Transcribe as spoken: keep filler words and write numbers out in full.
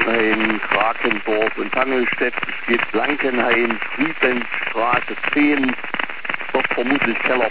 Blankenhain, Krakendorf und Tangelstedt. Es geht Blankenhain, Friedensstraße zehn, dort vermutlich Keller